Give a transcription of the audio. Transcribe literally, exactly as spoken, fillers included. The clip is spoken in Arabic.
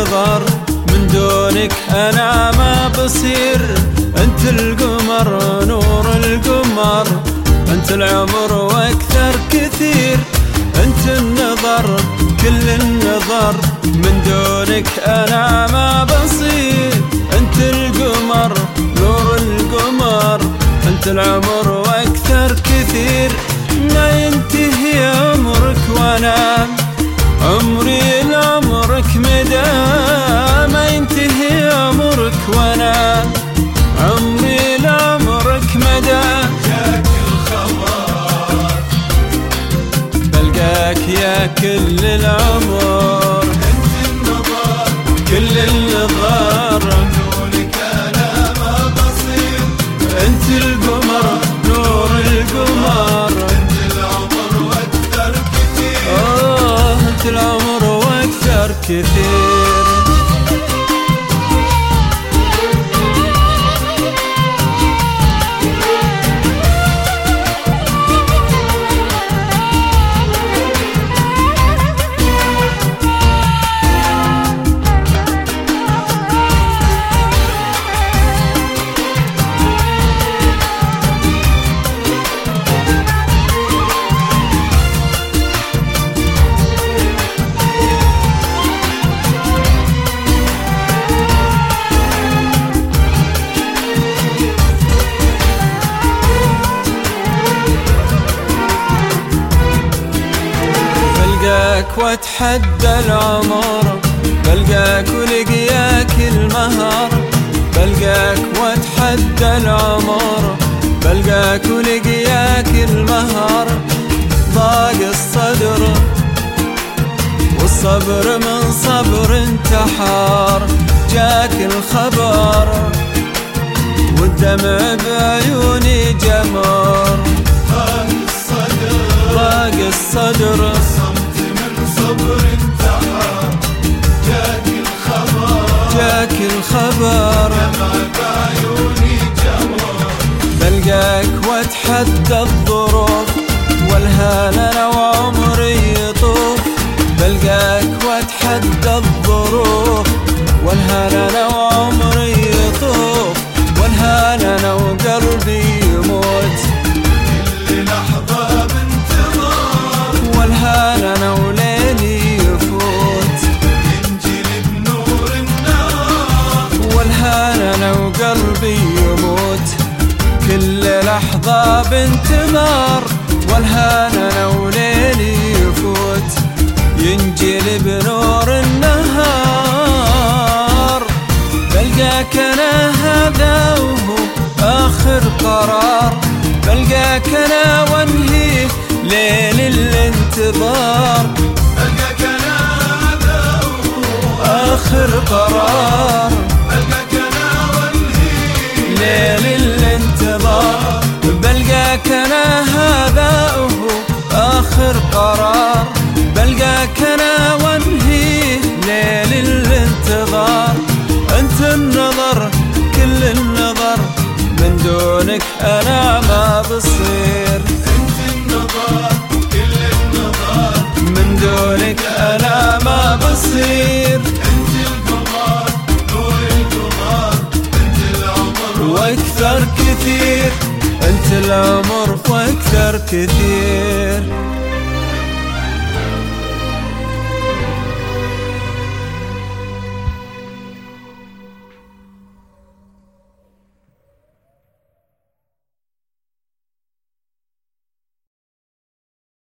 النظر، من دونك أنا ما بصير. أنت القمر نور القمر، أنت العمر وأكثر كثير. أنت النظر كل النظر، من دونك أنا ما بصير. أنت القمر نور القمر، أنت العمر وأكثر كثير. ما ينتهي عمرك وأنا عمري لعمرك مدى، ما ينتهي عمرك وأنا عمري لعمرك مدى. جاك الخبر بلقاك يا كل العمر، انت النظر كل النظر، دونك انا ما بصير. انت القمر نور القمر، انت العمر واكثر كثير. آه انت العمر واكثر كثير. بلقاك واتحدى العمر، بلقاك ولقياك المهر. بلقاك واتحدى العمر، بلقاك ولقياك المهر. ضاق الصدر والصبر من صبر انتحار. جاك الخبر والدمع بعيوني جمر. ضاق الصدر ضاق الصدر صمت من صبر انتحر. جاك الخبر جاك الخبر دمع بعيوني جمر. بلقاك واتحدى الظروف والهان انا وعمري يطوف. بلقاك واتحدى الظروف والهان انا وعمري يطوف. والهان انا وقلبي يموت كل لحظة بانتظار. والهان انا وليلي يفوت. ينجلي بنور النار. والهان انا وقلبي يموت كل لحظة بانتظار. والهان انا وليلي يفوت ينجلي بنور النهار. بلقاك انا هذا وهو اخر قرار. بلقاك انا وانهيه ليل الانتظار. بلقاك انا هذا وهو اخر قرار. بلقاك انا وانهي ليل الانتظار. بلقاك انا هذا وهو اخر قرار. بلقاك انا وانهيه ليل الانتظار. انت النظر كل النظر، من دونك انا ما بصير. انت النظر كل النظر، من دونك انا ما بصير. انت القمر نور القمر. انت العمر واكثر كثير، انت العمر واكثر كثير.